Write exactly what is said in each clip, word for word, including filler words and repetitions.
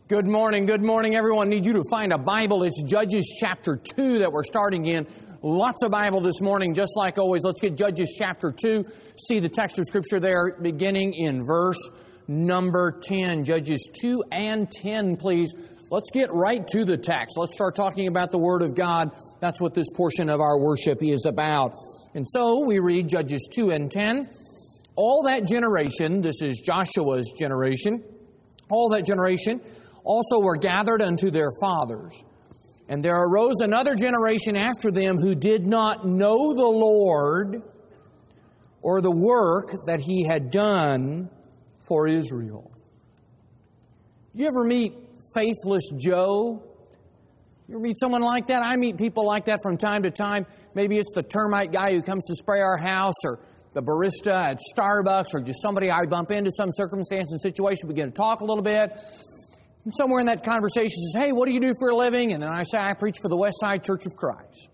Good morning, good morning, everyone. I need you to find a Bible. It's Judges chapter two that we're starting in. Lots of Bible this morning, just like always. Let's get Judges chapter two. See the text of Scripture there, beginning in verse number ten. Judges two and ten, please. Let's get right to the text. Let's start talking about the Word of God. That's what this portion of our worship is about. And so we read Judges two and ten. All that generation, this is Joshua's generation, all that generation also were gathered unto their fathers. And there arose another generation after them who did not know the Lord or the work that He had done for Israel. You ever meet faithless Joe? You ever meet someone like that? I meet people like that from time to time. Maybe it's the termite guy who comes to spray our house, or the barista at Starbucks, or just somebody I bump into some circumstance and situation. We begin to talk a little bit. And somewhere in that conversation says, "Hey, what do you do for a living?" And then I say, "I preach for the Westside Church of Christ."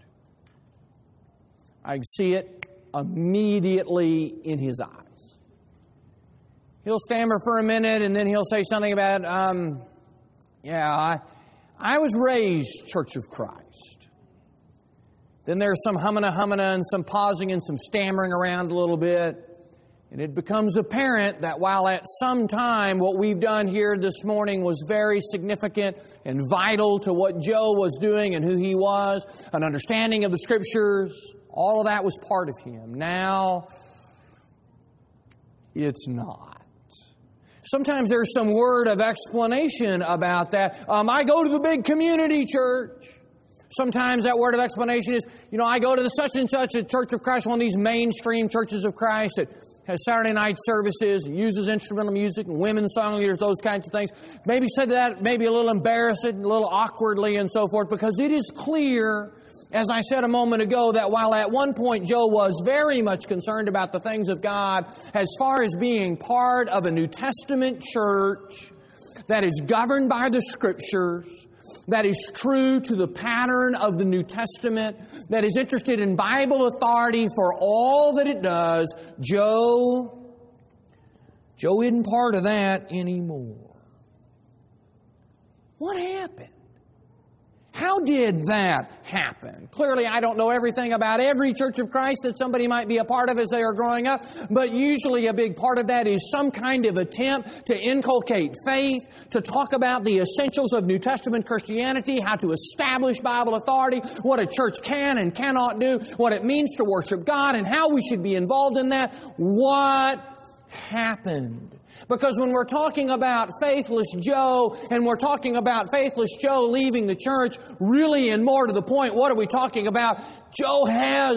I see it immediately in his eyes. He'll stammer for a minute, and then he'll say something about, um, yeah, I, I was raised Church of Christ. Then there's some humming humming and some pausing and some stammering around a little bit. And it becomes apparent that while at some time what we've done here this morning was very significant and vital to what Joe was doing and who he was, an understanding of the Scriptures, all of that was part of him. Now, it's not. Sometimes there's some word of explanation about that. Um, I go to the big community church. Sometimes that word of explanation is, you know, I go to the such and such a Church of Christ, one of these mainstream churches of Christ that has Saturday night services and uses instrumental music and women's song leaders, those kinds of things. Maybe said that maybe a little embarrassing, a little awkwardly and so forth, because it is clear, as I said a moment ago, that while at one point Joe was very much concerned about the things of God, as far as being part of a New Testament church that is governed by the Scriptures, that is true to the pattern of the New Testament, that is interested in Bible authority for all that it does, Joe, Joe isn't part of that anymore. What happened? How did that happen? Clearly, I don't know everything about every Church of Christ that somebody might be a part of as they are growing up, but usually a big part of that is some kind of attempt to inculcate faith, to talk about the essentials of New Testament Christianity, how to establish Bible authority, what a church can and cannot do, what it means to worship God, and how we should be involved in that. What happened? Because when we're talking about faithless Joe, and we're talking about faithless Joe leaving the church, really and more to the point, what are we talking about? Joe has,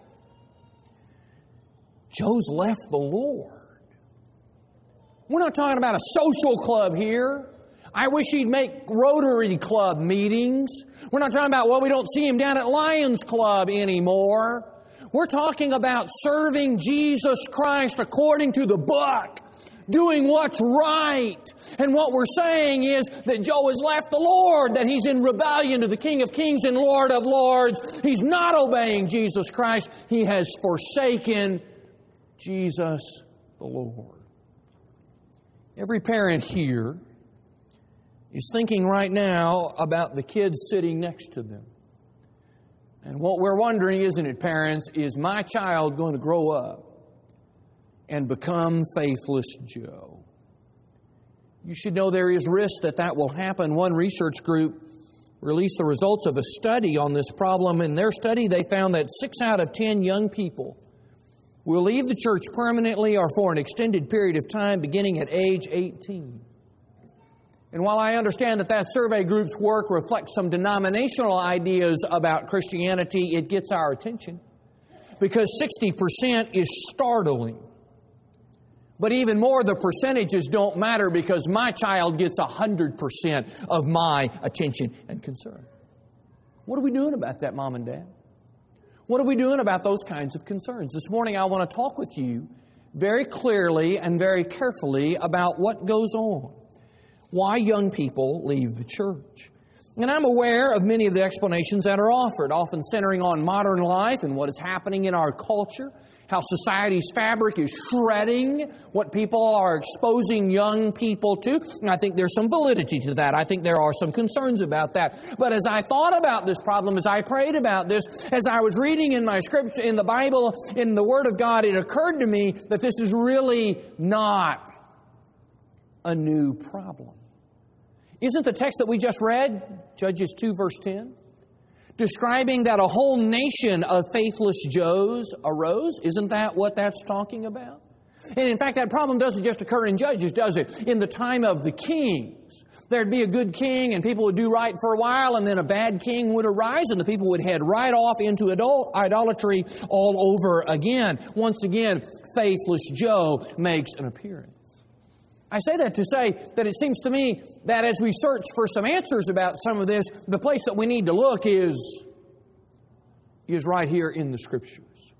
Joe's left the Lord. We're not talking about a social club here. I wish he'd make Rotary Club meetings. We're not talking about, well, we don't see him down at Lions Club anymore. We're talking about serving Jesus Christ according to the book, doing what's right. And what we're saying is that Joe has left the Lord, that he's in rebellion to the King of Kings and Lord of Lords. He's not obeying Jesus Christ. He has forsaken Jesus the Lord. Every parent here is thinking right now about the kids sitting next to them. And what we're wondering, isn't it, parents, is my child going to grow up and become faithless Joe? You should know there is risk that that will happen. One research group released the results of a study on this problem. In their study, they found that six out of ten young people will leave the church permanently or for an extended period of time beginning at age eighteen. And while I understand that that survey group's work reflects some denominational ideas about Christianity, it gets our attention because sixty percent is startling. But even more, the percentages don't matter because my child gets one hundred percent of my attention and concern. What are we doing about that, Mom and Dad? What are we doing about those kinds of concerns? This morning I want to talk with you very clearly and very carefully about what goes on, why young people leave the church. And I'm aware of many of the explanations that are offered, often centering on modern life and what is happening in our culture how society's fabric is shredding what people are exposing young people to. And I think there's some validity to that. I think there are some concerns about that. But as I thought about this problem, as I prayed about this, as I was reading in my scripture, in the Bible, in the Word of God, it occurred to me that this is really not a new problem. Isn't the text that we just read, Judges two, verse ten, describing that a whole nation of faithless Joes arose? Isn't that what that's talking about? And in fact, that problem doesn't just occur in Judges, does it? In the time of the kings, there'd be a good king and people would do right for a while, and then a bad king would arise and the people would head right off into idol- idolatry all over again. Once again, faithless Joe makes an appearance. I say that to say that it seems to me that as we search for some answers about some of this, the place that we need to look is, is right here in the Scriptures.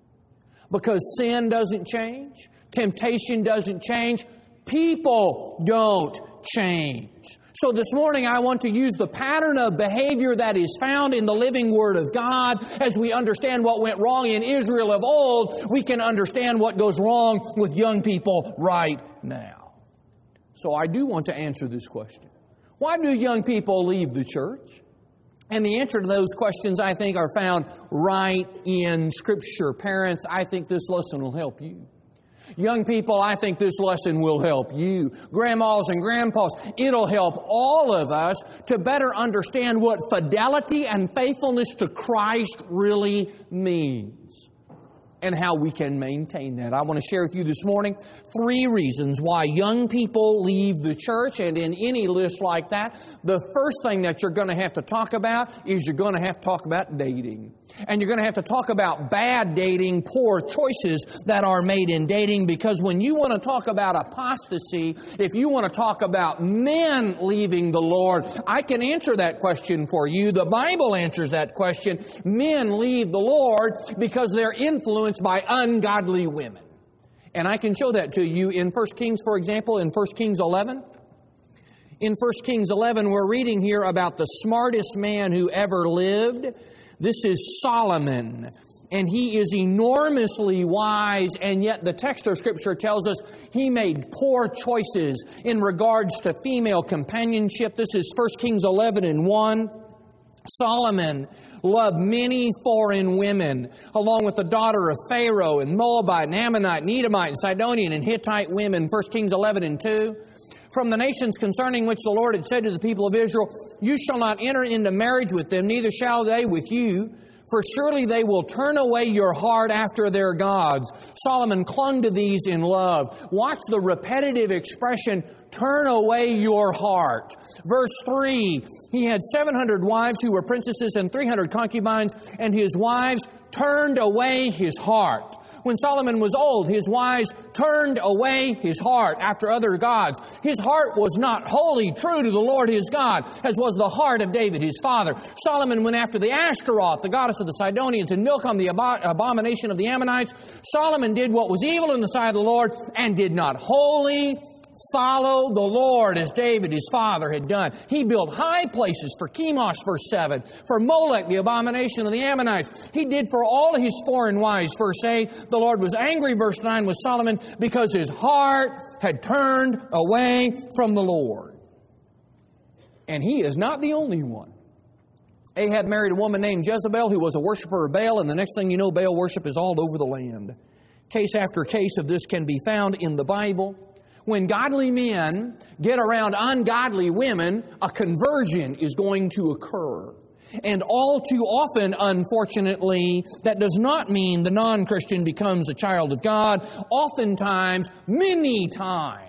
Because sin doesn't change, temptation doesn't change, people don't change. So this morning I want to use the pattern of behavior that is found in the living Word of God. As we understand what went wrong in Israel of old, we can understand what goes wrong with young people right now. So I do want to answer this question. Why do young people leave the church? And the answer to those questions, I think, are found right in Scripture. Parents, I think this lesson will help you. Young people, I think this lesson will help you. Grandmas and grandpas, it'll help all of us to better understand what fidelity and faithfulness to Christ really means, and how we can maintain that. I want to share with you this morning three reasons why young people leave the church. And in any list like that, the first thing that you're going to have to talk about is you're going to have to talk about dating. And you're going to have to talk about bad dating, poor choices that are made in dating, because when you want to talk about apostasy, if you want to talk about men leaving the Lord, I can answer that question for you. The Bible answers that question. Men leave the Lord because they're influenced by ungodly women. And I can show that to you in First Kings, for example, in First Kings eleven. In First Kings eleven, we're reading here about the smartest man who ever lived. This is Solomon, and he is enormously wise, and yet the text of Scripture tells us he made poor choices in regards to female companionship. This is First Kings eleven and one. Solomon loved many foreign women, along with the daughter of Pharaoh, and Moabite, and Ammonite, and Edomite, and Sidonian, and Hittite women. First Kings eleven and two. From the nations concerning which the Lord had said to the people of Israel, you shall not enter into marriage with them, neither shall they with you, for surely they will turn away your heart after their gods. Solomon clung to these in love. Watch the repetitive expression, turn away your heart. Verse three, he had seven hundred wives who were princesses and three hundred concubines, and his wives turned away his heart. When Solomon was old, his wives turned away his heart after other gods. His heart was not wholly true to the Lord his God, as was the heart of David his father. Solomon went after the Ashtaroth, the goddess of the Sidonians, and Milcom, the abomination of the Ammonites. Solomon did what was evil in the sight of the Lord, and did not wholly follow the Lord as David his father had done. He built high places for Chemosh, verse seven, for Molech, the abomination of the Ammonites. He did for all his foreign wives, verse eight. The Lord was angry, verse nine, with Solomon because his heart had turned away from the Lord. And he is not the only one. Ahab married a woman named Jezebel who was a worshiper of Baal, and the next thing you know, Baal worship is all over the land. Case after case of this can be found in the Bible. When godly men get around ungodly women, a conversion is going to occur. And all too often, unfortunately, that does not mean the non-Christian becomes a child of God. Oftentimes, many times,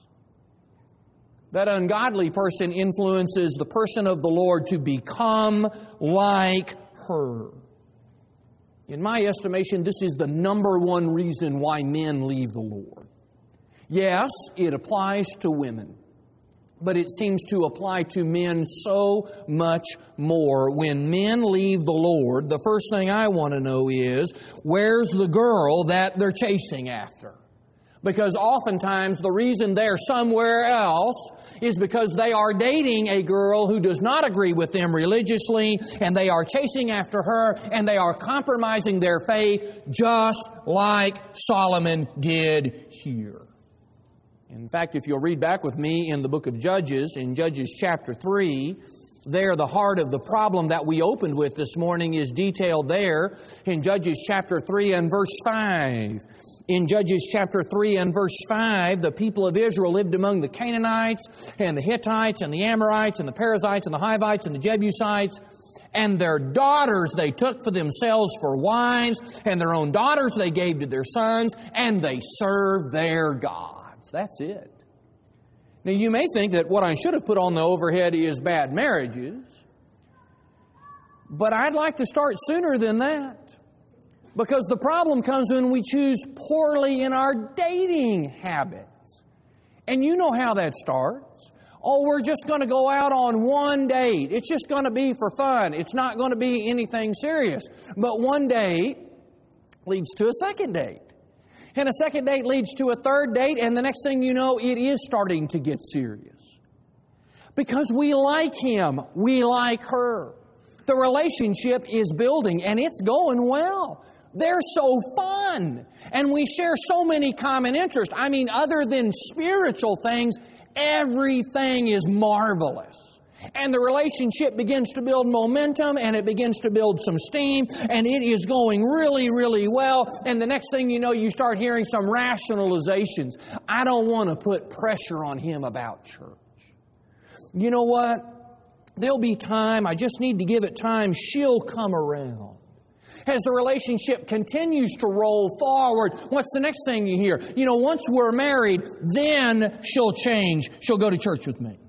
that ungodly person influences the person of the Lord to become like her. In my estimation, this is the number one reason why men leave the Lord. Yes, it applies to women, but it seems to apply to men so much more. When men leave the Lord, the first thing I want to know is, where's the girl that they're chasing after? Because oftentimes the reason they're somewhere else is because they are dating a girl who does not agree with them religiously, and they are chasing after her, and they are compromising their faith just like Solomon did here. In fact, if you'll read back with me in the book of Judges, in Judges chapter three, there the heart of the problem that we opened with this morning is detailed there in Judges chapter three and verse five. In Judges chapter three and verse five, the people of Israel lived among the Canaanites and the Hittites and the Amorites and the Perizzites and the Hivites and the Jebusites. And their daughters they took for themselves for wives, and their own daughters they gave to their sons, and they served their gods. That's it. Now you may think that what I should have put on the overhead is bad marriages. But I'd like to start sooner than that. Because the problem comes when we choose poorly in our dating habits. And you know how that starts. Oh, we're just going to go out on one date. It's just going to be for fun. It's not going to be anything serious. But one date leads to a second date. And a second date leads to a third date. And the next thing you know, it is starting to get serious. Because we like him. We like her. The relationship is building and it's going well. They're so fun. And we share so many common interests. I mean, other than spiritual things, everything is marvelous. And the relationship begins to build momentum and it begins to build some steam and it is going really, really well. And the next thing you know, you start hearing some rationalizations. I don't want to put pressure on him about church. You know what? There'll be time. I just need to give it time. She'll come around. As the relationship continues to roll forward, what's the next thing you hear? You know, once we're married, then she'll change. She'll go to church with me.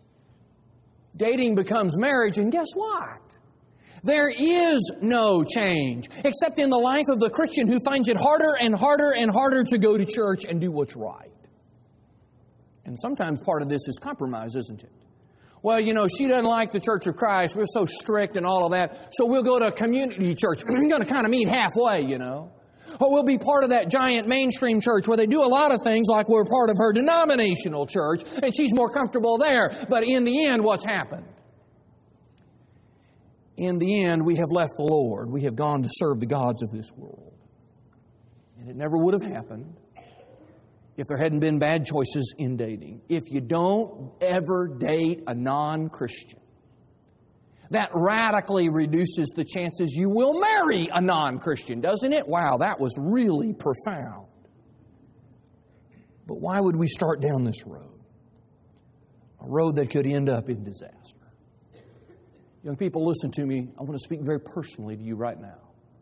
Dating becomes marriage, and guess what? There is no change, except in the life of the Christian who finds it harder and harder and harder to go to church and do what's right. And sometimes part of this is compromise, isn't it? Well, you know, she doesn't like the Church of Christ. We're so strict and all of that. So we'll go to a community church. We're going to kind of meet halfway, you know. Or we'll be part of that giant mainstream church where they do a lot of things like we're part of her denominational church. And she's more comfortable there. But in the end, what's happened? In the end, we have left the Lord. We have gone to serve the gods of this world. And it never would have happened if there hadn't been bad choices in dating. If you don't ever date a non-Christian, that radically reduces the chances you will marry a non-Christian, doesn't it? Wow, that was really profound. But why would we start down this road? A road that could end up in disaster. Young people, listen to me. I want to speak very personally to you right now.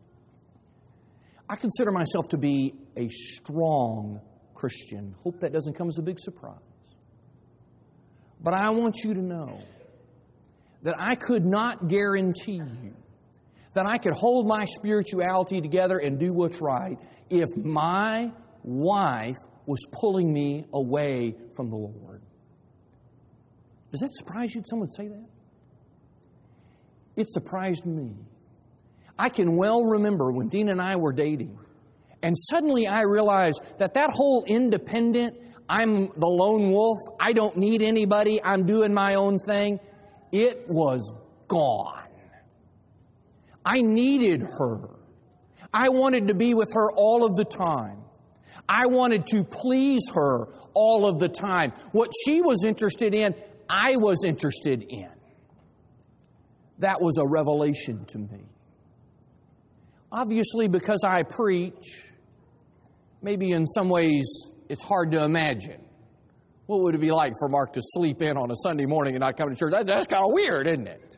I consider myself to be a strong Christian. Hope that doesn't come as a big surprise. But I want you to know that I could not guarantee you that I could hold my spirituality together and do what's right if my wife was pulling me away from the Lord. Does that surprise you that someone would say that? It surprised me. I can well remember when Dean and I were dating, and suddenly I realized that that whole independent, I'm the lone wolf, I don't need anybody, I'm doing my own thing, it was gone. I needed her. I wanted to be with her all of the time. I wanted to please her all of the time. What she was interested in, I was interested in. That was a revelation to me. Obviously, because I preach, maybe in some ways it's hard to imagine. What would it be like for Mark to sleep in on a Sunday morning and not come to church? That, that's kind of weird, isn't it?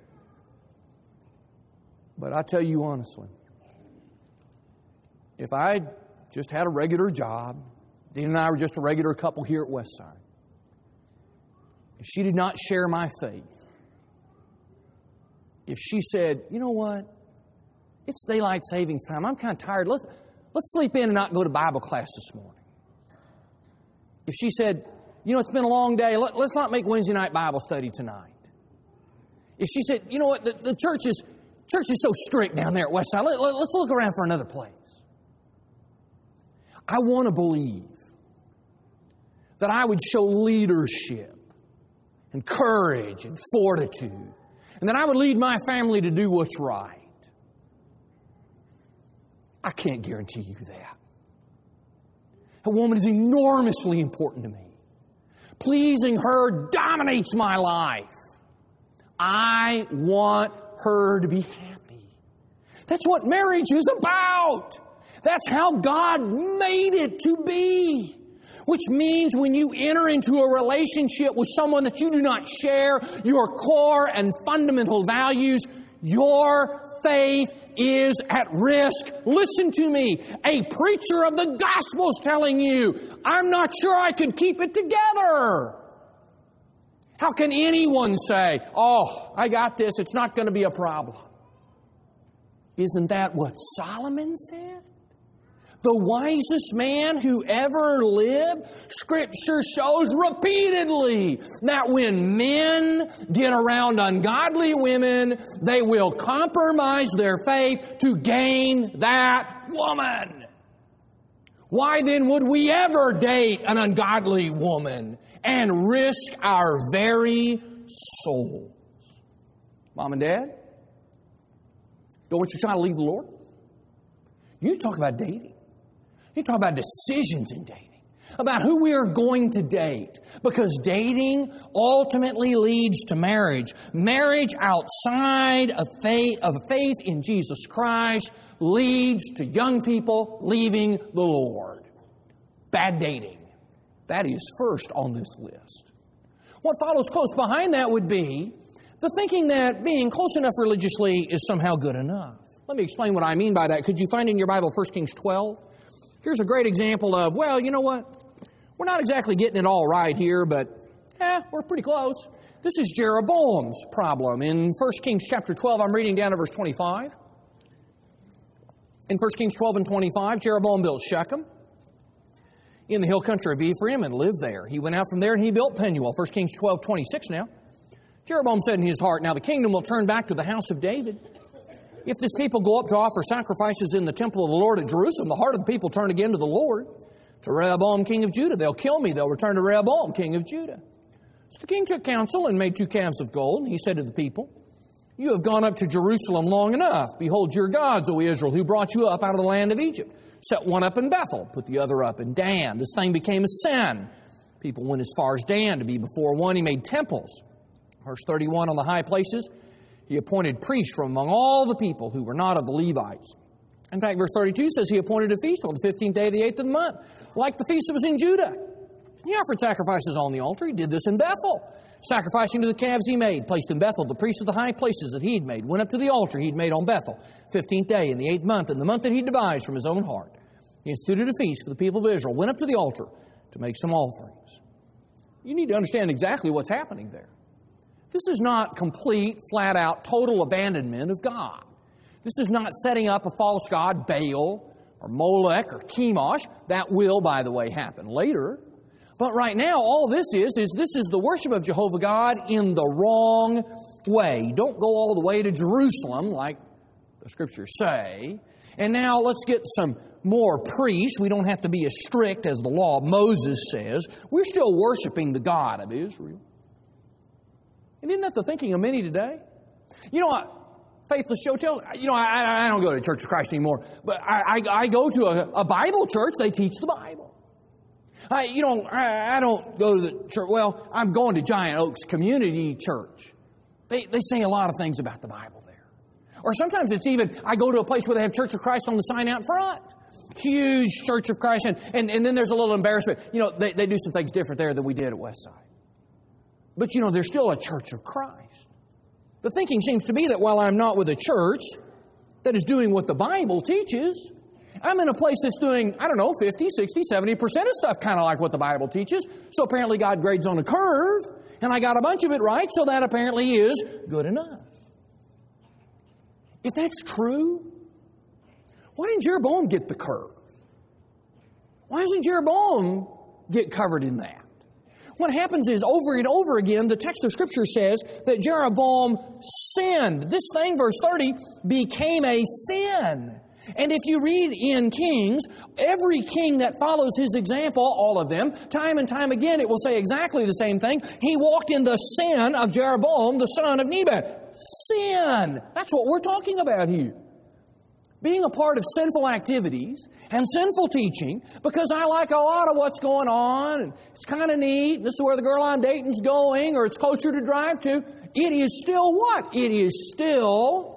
But I tell you honestly, if I just had a regular job, Dean and I were just a regular couple here at Westside, if she did not share my faith, if she said, you know what, it's daylight savings time, I'm kind of tired, let's, let's sleep in and not go to Bible class this morning. If she said, you know, it's been a long day, let, let's not make Wednesday night Bible study tonight. If she said, you know what, the, the church is church is so strict down there at Westside, let, let, let's look around for another place. I want to believe that I would show leadership and courage and fortitude, and that I would lead my family to do what's right. I can't guarantee you that. A woman is enormously important to me. Pleasing her dominates my life. I want her to be happy. That's what marriage is about. That's how God made it to be. Which means when you enter into a relationship with someone that you do not share your core and fundamental values, your faith is at risk. Listen to me. A preacher of the gospel is telling you, I'm not sure I could keep it together. How can anyone say, oh, I got this, it's not going to be a problem? Isn't that what Solomon said? The wisest man who ever lived. Scripture shows repeatedly that when men get around ungodly women, they will compromise their faith to gain that woman. Why then would we ever date an ungodly woman and risk our very souls? Mom and Dad, don't want your child to leave the Lord? You need to talk about dating. You talk about decisions in dating, about who we are going to date, because dating ultimately leads to marriage. Marriage outside of faith, of faith in Jesus Christ leads to young people leaving the Lord. Bad dating. That is first on this list. What follows close behind that would be the thinking that being close enough religiously is somehow good enough. Let me explain what I mean by that. Could you find in your Bible First Kings twelve? Here's a great example of, well, you know what? We're not exactly getting it all right here, but eh, we're pretty close. This is Jeroboam's problem. In First Kings chapter twelve, I'm reading down to verse twenty-five. In First Kings twelve and twenty-five, Jeroboam built Shechem in the hill country of Ephraim and lived there. He went out from there and he built Penuel. First Kings twelve twenty-six now. Jeroboam said in his heart, now the kingdom will turn back to the house of David. If this people go up to offer sacrifices in the temple of the Lord at Jerusalem, the heart of the people turn again to the Lord, to Rehoboam, king of Judah. They'll kill me. They'll return to Rehoboam, king of Judah. So the king took counsel and made two calves of gold. And he said to the people, you have gone up to Jerusalem long enough. Behold your gods, O Israel, who brought you up out of the land of Egypt. Set one up in Bethel, put the other up in Dan. This thing became a sin. People went as far as Dan to be before one. He made temples. Verse thirty-one, on the high places, he appointed priests from among all the people who were not of the Levites. In fact, verse thirty-two says he appointed a feast on the fifteenth day of the eighth of the month, like the feast that was in Judah. He offered sacrifices on the altar. He did this in Bethel. Sacrificing to the calves he made, placed in Bethel, the priests of the high places that he had made, went up to the altar he had made on Bethel, fifteenth day in the eighth month, in the month that he devised from his own heart. He instituted a feast for the people of Israel, went up to the altar to make some offerings. You need to understand exactly what's happening there. This is not complete, flat-out, total abandonment of God. This is not setting up a false god, Baal, or Molech, or Chemosh. That will, by the way, happen later. But right now, all this is, is this is the worship of Jehovah God in the wrong way. Don't go all the way to Jerusalem, like the Scriptures say. And now let's get some more priests. We don't have to be as strict as the law of Moses says. We're still worshiping the God of Israel. And isn't that the thinking of many today? You know what? Faithless Joe tells, you know, I, I don't go to Church of Christ anymore, but I, I, I go to a, a Bible church. They teach the Bible. I, you know, I, I don't go to the church. Well, I'm going to Giant Oaks Community Church. They, they say a lot of things about the Bible there. Or sometimes it's even, I go to a place where they have Church of Christ on the sign out front. Huge Church of Christ. And, and, and then there's a little embarrassment. You know, they, they do some things different there than we did at Westside. But, you know, there's still a Church of Christ. The thinking seems to be that while I'm not with a church that is doing what the Bible teaches, I'm in a place that's doing, I don't know, fifty, sixty, seventy percent of stuff kind of like what the Bible teaches. So apparently God grades on a curve, and I got a bunch of it right, so that apparently is good enough. If that's true, why didn't Jeroboam get the curve? Why doesn't Jeroboam get covered in that? What happens is, over and over again, the text of Scripture says that Jeroboam sinned. This thing, verse thirty, became a sin. And if you read in Kings, every king that follows his example, all of them, time and time again, it will say exactly the same thing. He walked in the sin of Jeroboam, the son of Nebat. Sin! That's what we're talking about here. Being a part of sinful activities and sinful teaching, because I like a lot of what's going on, and it's kind of neat, this is where the girl I'm dating's going, or it's closer to drive to. It is still what? It is still...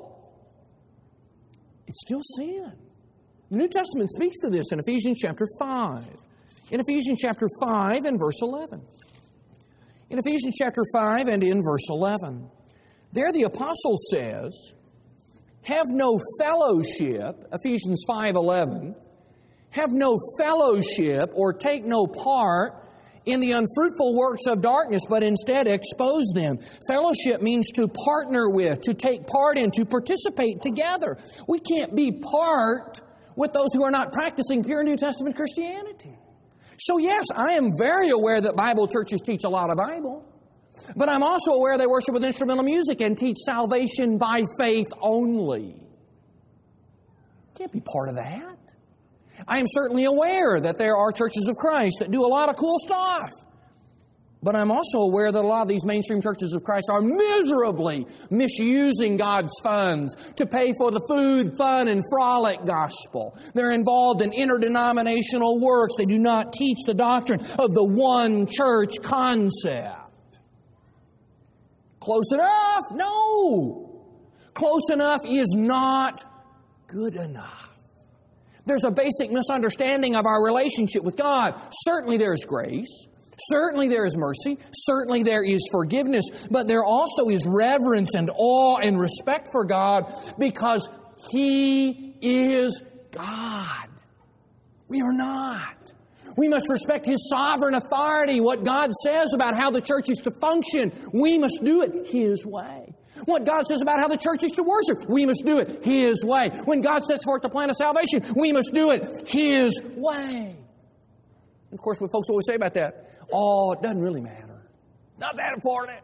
It's still sin. The New Testament speaks to this in Ephesians chapter five. In Ephesians chapter five and verse eleven. In Ephesians chapter five and in verse eleven. There the apostle says, have no fellowship, Ephesians five eleven, have no fellowship or take no part in the unfruitful works of darkness, but instead expose them. Fellowship means to partner with, to take part in, to participate together. We can't be part with those who are not practicing pure New Testament Christianity. So yes, I am very aware that Bible churches teach a lot of Bible. But I'm also aware they worship with instrumental music and teach salvation by faith only. Can't be part of that. I am certainly aware that there are churches of Christ that do a lot of cool stuff. But I'm also aware that a lot of these mainstream churches of Christ are miserably misusing God's funds to pay for the food, fun, and frolic gospel. They're involved in interdenominational works. They do not teach the doctrine of the one church concept. Close enough? No. Close enough is not good enough. There's a basic misunderstanding of our relationship with God. Certainly there is grace. Certainly there is mercy. Certainly there is forgiveness. But there also is reverence and awe and respect for God because He is God. We are not. We must respect His sovereign authority. What God says about how the church is to function, we must do it His way. What God says about how the church is to worship, we must do it His way. When God sets forth the plan of salvation, we must do it His way. And of course, what folks always say about that, oh, it doesn't really matter. Not that important.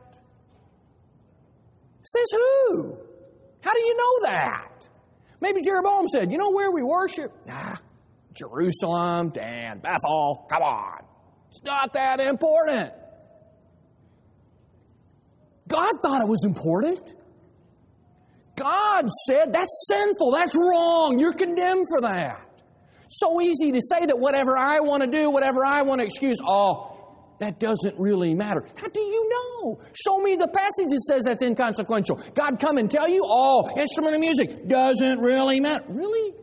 Says who? How do you know that? Maybe Jeroboam said, you know where we worship? Nah, Jerusalem, Dan, Bethel, come on. It's not that important. God thought it was important. God said, that's sinful, that's wrong, you're condemned for that. So easy to say that whatever I want to do, whatever I want to excuse, oh, that doesn't really matter. How do you know? Show me the passage that says that's inconsequential. God come and tell you, oh, instrument of music doesn't really matter. Really?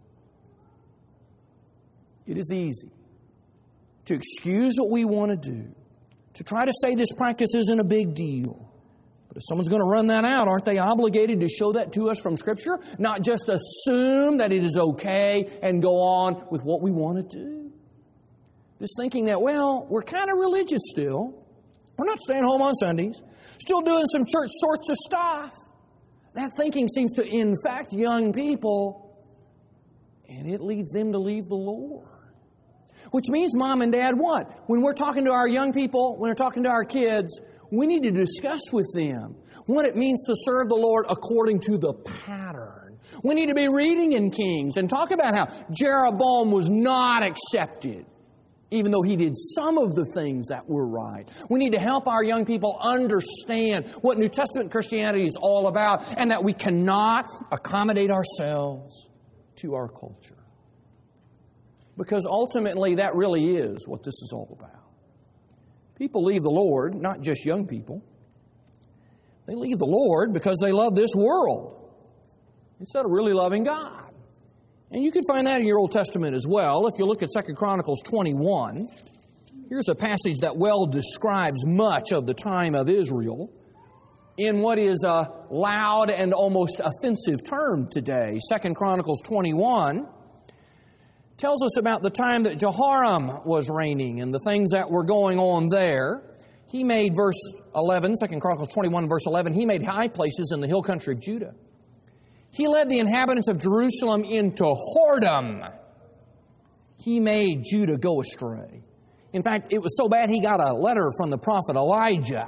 It is easy to excuse what we want to do, to try to say this practice isn't a big deal. But if someone's going to run that out, aren't they obligated to show that to us from Scripture? Not just assume that it is okay and go on with what we want to do. This thinking that, well, we're kind of religious still. We're not staying home on Sundays. Still doing some church sorts of stuff. That thinking seems to infect young people, and it leads them to leave the Lord. Which means, Mom and Dad, what? When we're talking to our young people, when we're talking to our kids, we need to discuss with them what it means to serve the Lord according to the pattern. We need to be reading in Kings and talk about how Jeroboam was not accepted, even though he did some of the things that were right. We need to help our young people understand what New Testament Christianity is all about and that we cannot accommodate ourselves to our culture. Because ultimately that really is what this is all about. People leave the Lord, not just young people. They leave the Lord because they love this world instead of really loving God. And you can find that in your Old Testament as well. If you look at Second Chronicles twenty-one, here's a passage that well describes much of the time of Israel in what is a loud and almost offensive term today. Second Chronicles twenty-one tells us about the time that Jehoram was reigning and the things that were going on there. He made, verse eleven, Second Chronicles twenty-one, verse eleven, he made high places in the hill country of Judah. He led the inhabitants of Jerusalem into whoredom. He made Judah go astray. In fact, it was so bad he got a letter from the prophet Elijah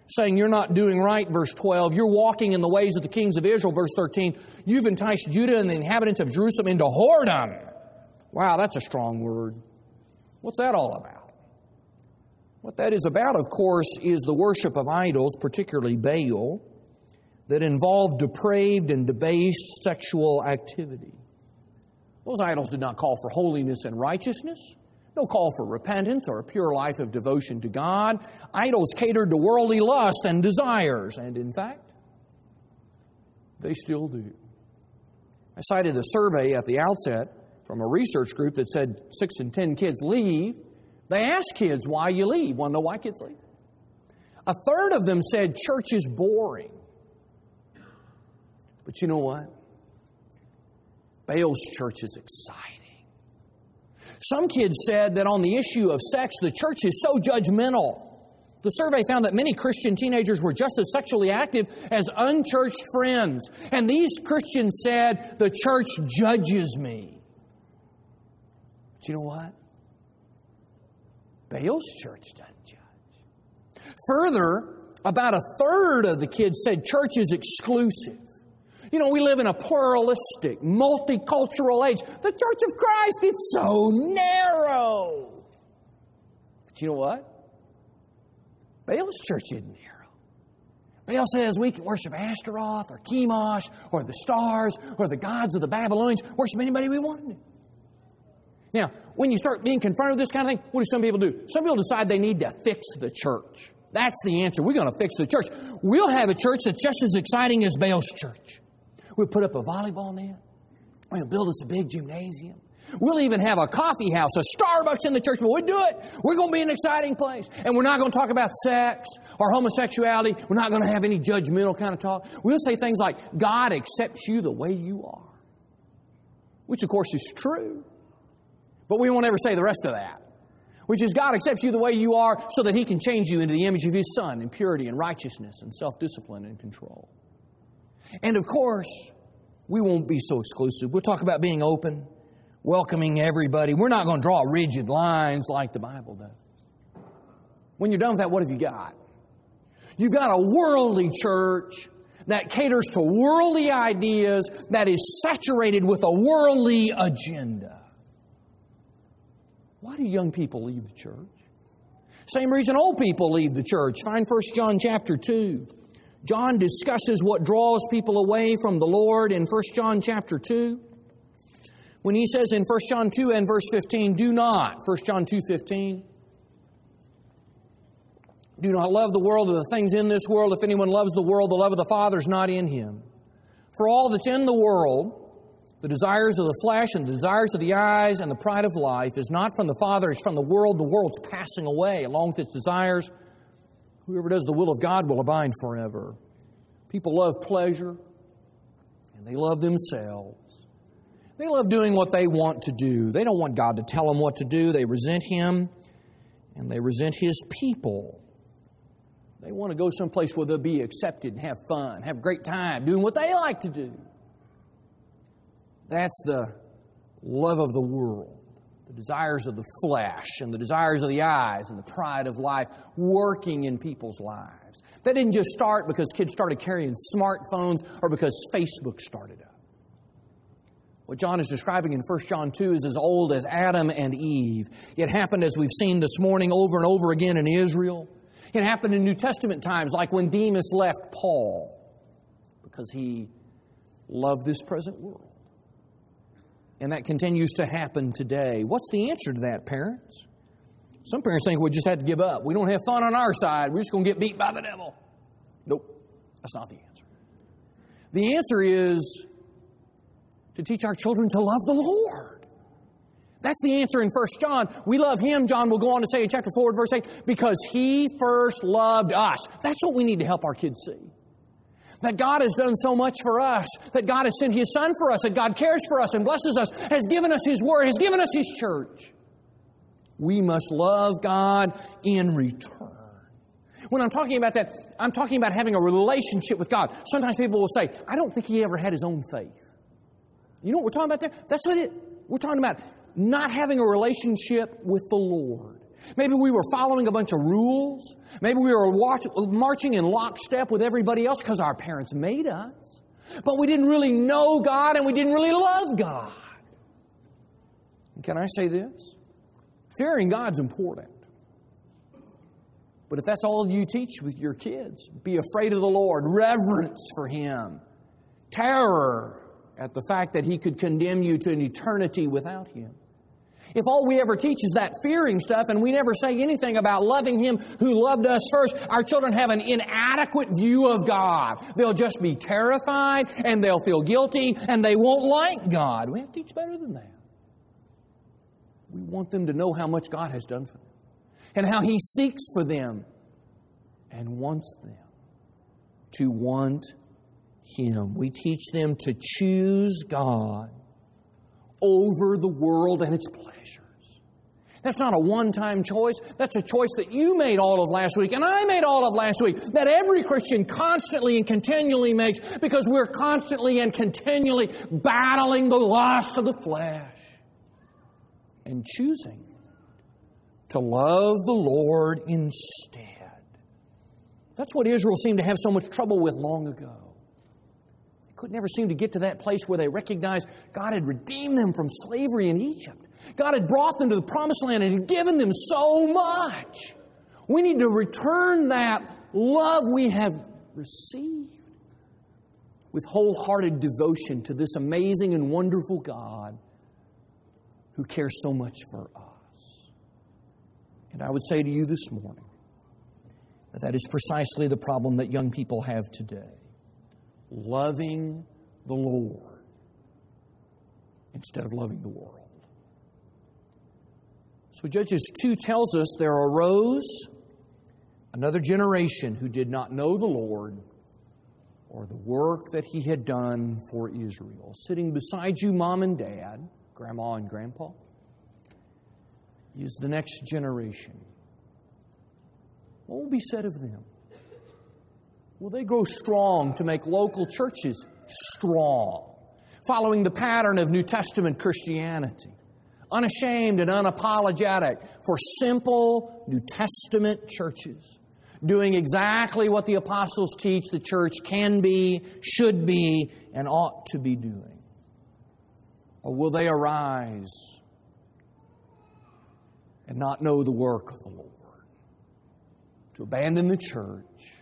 saying you're not doing right, verse twelve. You're walking in the ways of the kings of Israel, verse thirteen. You've enticed Judah and the inhabitants of Jerusalem into whoredom. Wow, that's a strong word. What's that all about? What that is about, of course, is the worship of idols, particularly Baal, that involved depraved and debased sexual activity. Those idols did not call for holiness and righteousness. No call for repentance or a pure life of devotion to God. Idols catered to worldly lust and desires, and in fact, they still do. I cited a survey at the outset from a research group that said six in ten kids leave. They asked kids, why you leave? Want to know why kids leave? A third of them said church is boring. But you know what? Baal's church is exciting. Some kids said that on the issue of sex, the church is so judgmental. The survey found that many Christian teenagers were just as sexually active as unchurched friends. And these Christians said, the church judges me. But you know what? Baal's church doesn't judge. Further, about a third of the kids said church is exclusive. You know, we live in a pluralistic, multicultural age. The Church of Christ, it's so narrow. But you know what? Baal's church isn't narrow. Baal says we can worship Ashtaroth or Chemosh or the stars or the gods of the Babylonians, worship anybody we want to. Now, when you start being confronted with this kind of thing, what do some people do? Some people decide they need to fix the church. That's the answer. We're going to fix the church. We'll have a church that's just as exciting as Baal's church. We'll put up a volleyball net. We'll build us a big gymnasium. We'll even have a coffee house, a Starbucks in the church, but we'll do it. We're going to be an exciting place. And we're not going to talk about sex or homosexuality. We're not going to have any judgmental kind of talk. We'll say things like, God accepts you the way you are. Which, of course, is true. But we won't ever say the rest of that. Which is God accepts you the way you are so that He can change you into the image of His Son in purity and righteousness and self-discipline and control. And of course, we won't be so exclusive. We'll talk about being open, welcoming everybody. We're not going to draw rigid lines like the Bible does. When you're done with that, what have you got? You've got a worldly church that caters to worldly ideas, that is saturated with a worldly agenda. Why do young people leave the church? Same reason old people leave the church. Find First John chapter two. John discusses what draws people away from the Lord in First John chapter two. When he says in First John two and verse fifteen, do not, First John two fifteen, do not love the world or the things in this world. If anyone loves the world, the love of the Father is not in him. For all that's in the world, the desires of the flesh and the desires of the eyes and the pride of life is not from the Father, it's from the world. The world's passing away along with its desires. Whoever does the will of God will abide forever. People love pleasure, and they love themselves. They love doing what they want to do. They don't want God to tell them what to do. They resent Him, and they resent His people. They want to go someplace where they'll be accepted and have fun, have a great time, doing what they like to do. That's the love of the world. The desires of the flesh and the desires of the eyes and the pride of life working in people's lives. That didn't just start because kids started carrying smartphones or because Facebook started up. What John is describing in First John two is as old as Adam and Eve. It happened, as we've seen this morning, over and over again in Israel. It happened in New Testament times, like when Demas left Paul, because he loved this present world. And that continues to happen today. What's the answer to that, parents? Some parents think we just had to give up. We don't have fun on our side. We're just going to get beat by the devil. Nope, that's not the answer. The answer is to teach our children to love the Lord. That's the answer in First John. We love Him, John will go on to say in chapter four, verse eight, because He first loved us. That's what we need to help our kids see. That God has done so much for us, that God has sent His Son for us, that God cares for us and blesses us, has given us His Word, has given us His church. We must love God in return. When I'm talking about that, I'm talking about having a relationship with God. Sometimes people will say, I don't think He ever had His own faith. You know what we're talking about there? That's what it, we're talking about. Not having a relationship with the Lord. Maybe we were following a bunch of rules. Maybe we were watch, marching in lockstep with everybody else because our parents made us. But we didn't really know God and we didn't really love God. And can I say this? Fearing God's important. But if that's all you teach with your kids, be afraid of the Lord, reverence for Him, terror at the fact that He could condemn you to an eternity without Him. If all we ever teach is that fearing stuff and we never say anything about loving Him who loved us first, our children have an inadequate view of God. They'll just be terrified and they'll feel guilty and they won't like God. We have to teach better than that. We want them to know how much God has done for them and how He seeks for them and wants them to want Him. We teach them to choose God over the world and its pleasures. That's not a one-time choice. That's a choice that you made all of last week and I made all of last week, that every Christian constantly and continually makes because we're constantly and continually battling the lust of the flesh and choosing to love the Lord instead. That's what Israel seemed to have so much trouble with long ago. Could never seem to get to that place where they recognized God had redeemed them from slavery in Egypt. God had brought them to the promised land and had given them so much. We need to return that love we have received with wholehearted devotion to this amazing and wonderful God who cares so much for us. And I would say to you this morning that that is precisely the problem that young people have today. Loving the Lord instead of loving the world. So Judges two tells us there arose another generation who did not know the Lord or the work that He had done for Israel. Sitting beside you, Mom and Dad, Grandma and Grandpa, is the next generation. What will be said of them? Will they grow strong to make local churches strong, following the pattern of New Testament Christianity, unashamed and unapologetic for simple New Testament churches, doing exactly what the apostles teach the church can be, should be, and ought to be doing? Or will they arise and not know the work of the Lord, to abandon the church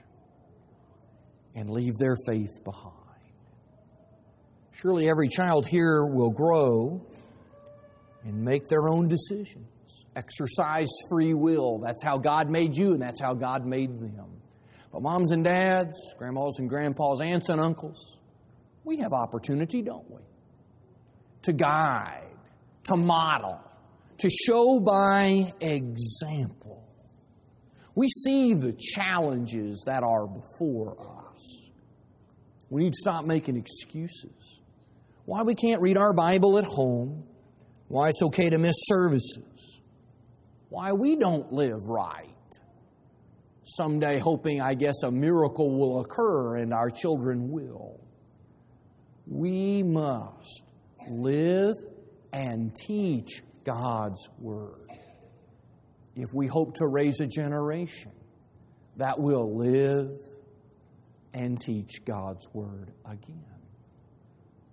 and leave their faith behind? Surely every child here will grow and make their own decisions, exercise free will. That's how God made you and that's how God made them. But moms and dads, grandmas and grandpas, aunts and uncles, we have opportunity, don't we? To guide, to model, to show by example. We see the challenges that are before us. We need to stop making excuses. Why we can't read our Bible at home. Why it's okay to miss services. Why we don't live right. Someday hoping, I guess, a miracle will occur and our children will. We must live and teach God's Word if we hope to raise a generation that will live and teach God's Word again.